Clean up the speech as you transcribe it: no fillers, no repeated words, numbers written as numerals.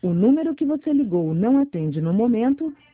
O número que você ligou não atende no momento.